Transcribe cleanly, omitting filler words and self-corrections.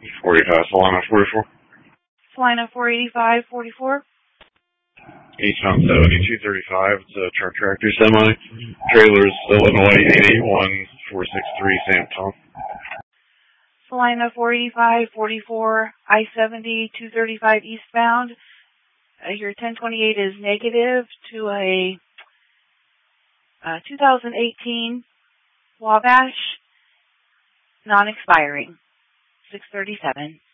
Solana 44. Salina 485-44. Eastbound 7235. It's a truck tractor semi. Trailers, Illinois 881463 Sam Tom. Salina 485-44. I-70 235 eastbound. Your 1028 is negative to a 2018 Wabash, non-expiring, 637.